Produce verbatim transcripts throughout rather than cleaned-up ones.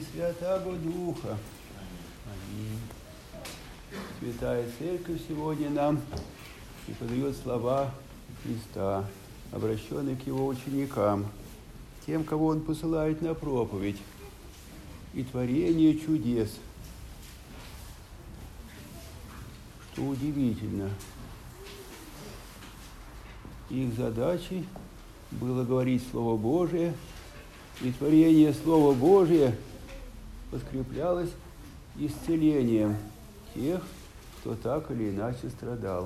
Святаго Духа. Аминь. Святая Церковь сегодня нам преподает слова Христа, обращенные к Его ученикам, тем, кого Он посылает на проповедь и творение чудес. Что удивительно, их задачей было говорить Слово Божие, и творение Слова Божия подкреплялось исцелением тех, кто так или иначе страдал.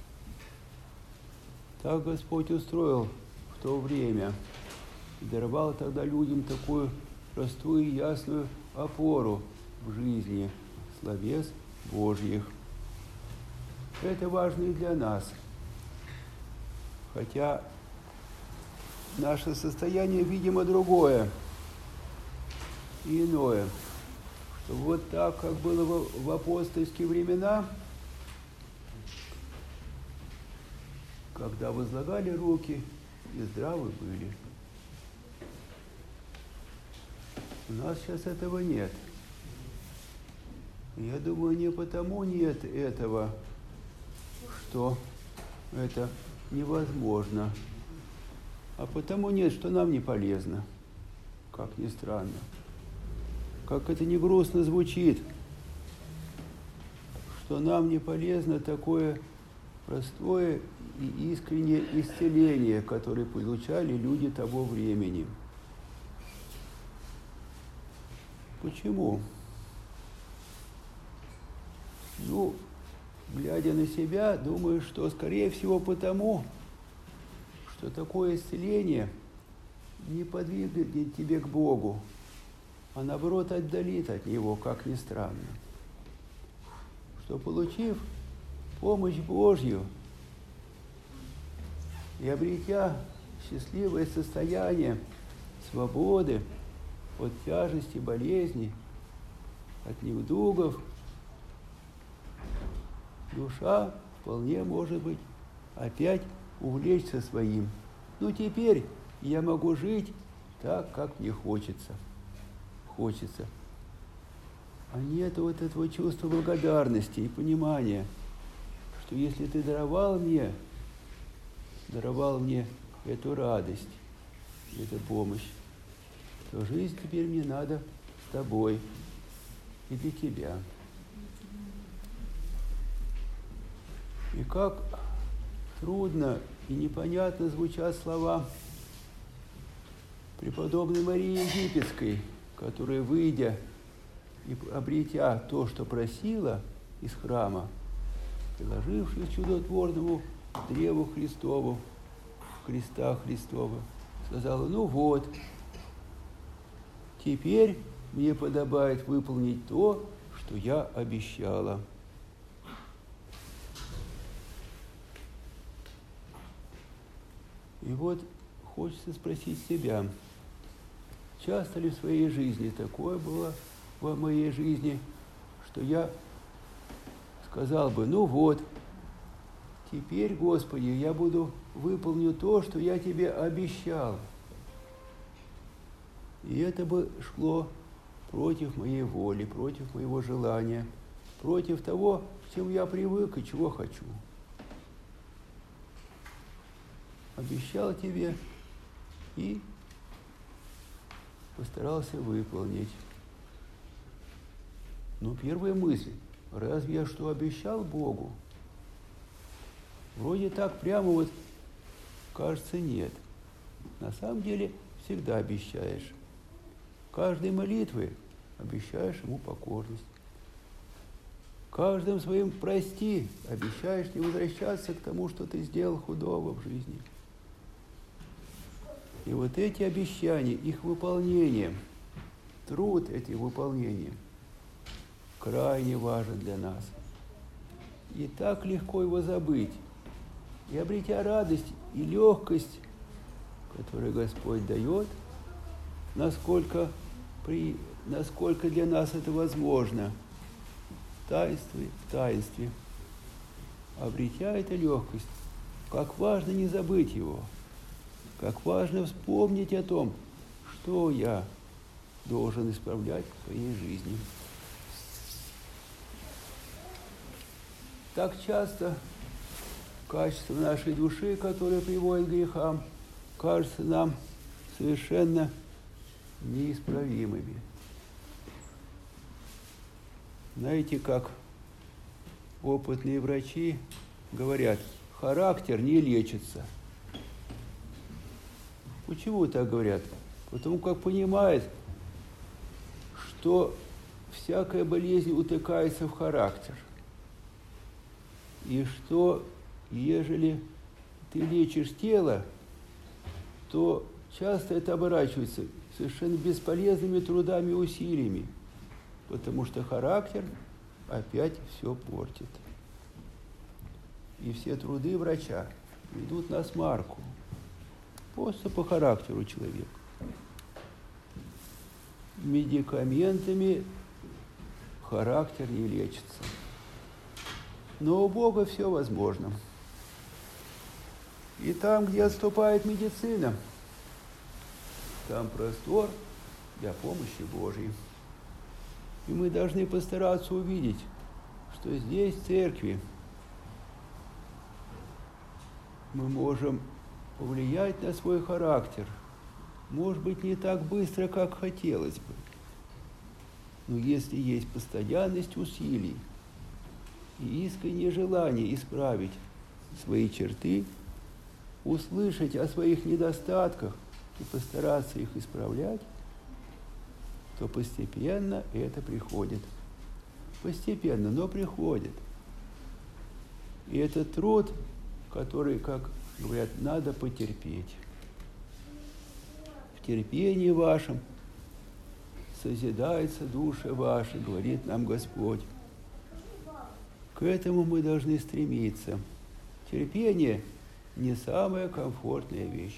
Так Господь устроил в то время и даровал тогда людям такую простую и ясную опору в жизни словес Божьих. Это важно и для нас, хотя наше состояние, видимо, другое и иное, что вот так, как было в апостольские времена, когда возлагали руки и здравы были. У нас сейчас этого нет. Я думаю, не потому нет этого, что это невозможно, а потому нет, что нам не полезно, как ни странно. Как это не грустно звучит, что нам не полезно такое простое и искреннее исцеление, которое получали люди того времени. Почему? Ну, глядя на себя, думаю, что, скорее всего, потому, что такое исцеление не подвигнет тебе к Богу, а наоборот отдалит от Него, как ни странно. Что, получив помощь Божью и обретя счастливое состояние свободы от тяжести болезней, от недугов, душа вполне может быть опять увлечься своим. Ну, теперь я могу жить так, как мне хочется. Хочется. А нет вот этого чувства благодарности и понимания, что если ты даровал мне, даровал мне эту радость, эту помощь, то жизнь теперь мне надо с тобой и для тебя. И как трудно и непонятно звучат слова преподобной Марии Египетской, которая, выйдя и обретя то, что просила из храма, приложившись к чудотворному древу Христову, креста Христова, сказала: ну вот, теперь мне подобает выполнить то, что я обещала. И вот хочется спросить себя, часто ли в своей жизни такое было в моей жизни, что я сказал бы: ну вот, теперь, Господи, я буду выполню то, что я тебе обещал. И это бы шло против моей воли, против моего желания, против того, к чему я привык и чего хочу. Обещал тебе и постарался выполнить. Но первая мысль: разве я что обещал Богу? Вроде так прямо вот кажется, нет. На самом деле всегда обещаешь. Каждой молитвой обещаешь Ему покорность. Каждым своим прости, обещаешь не возвращаться к тому, что ты сделал худого в жизни. И вот эти обещания, их выполнение, труд этих выполнений крайне важен для нас. И так легко его забыть. И обретя радость и легкость, которую Господь дает, насколько, при, насколько для нас это возможно, в таинстве, в таинстве, обретя эту легкость, как важно не забыть его. Как важно вспомнить о том, что я должен исправлять в своей жизни. Так часто качества нашей души, которые приводят к грехам, кажутся нам совершенно неисправимыми. Знаете, как опытные врачи говорят, характер не лечится. Почему так говорят? Потому как понимают, что всякая болезнь утыкается в характер. И что, ежели ты лечишь тело, то часто это оборачивается совершенно бесполезными трудами и усилиями, потому что характер опять все портит. И все труды врача идут на смарку, просто по характеру человека. Медикаментами характер не лечится. Но у Бога все возможно. И там, где отступает медицина, там простор для помощи Божьей. И мы должны постараться увидеть, что здесь, в церкви, мы можем повлиять на свой характер. Может быть, не так быстро, как хотелось бы. Но если есть постоянность усилий и искреннее желание исправить свои черты, услышать о своих недостатках и постараться их исправлять, то постепенно это приходит. Постепенно, но приходит. И это труд, который, как говорят, надо потерпеть. В терпении вашем созидается душа ваша, говорит нам Господь. К этому мы должны стремиться. Терпение не самая комфортная вещь.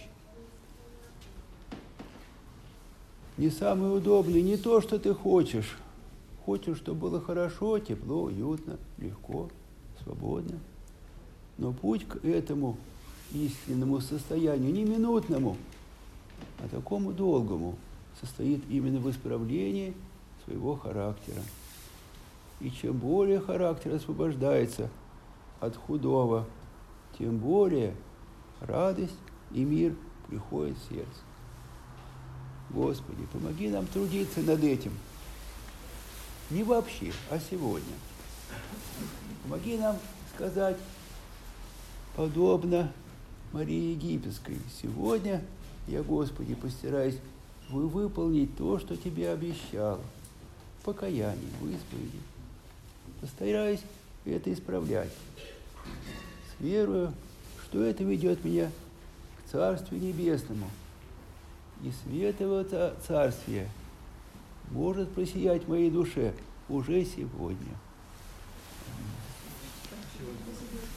Не самое удобное, не то, что ты хочешь. Хочешь, чтобы было хорошо, тепло, уютно, легко, свободно. Но путь к этому истинному состоянию, не минутному, а такому долгому, состоит именно в исправлении своего характера. И чем более характер освобождается от худого, тем более радость и мир приходит в сердце. Господи, помоги нам трудиться над этим. Не вообще, а сегодня. Помоги нам сказать, подобно Марии Египетской, сегодня я, Господи, постараюсь выполнить то, что Тебе обещал. Покаяние, в исповеди. Постараюсь это исправлять. С верою, что это ведет меня к Царствию Небесному. И свет его Царствия может просиять в моей душе уже сегодня.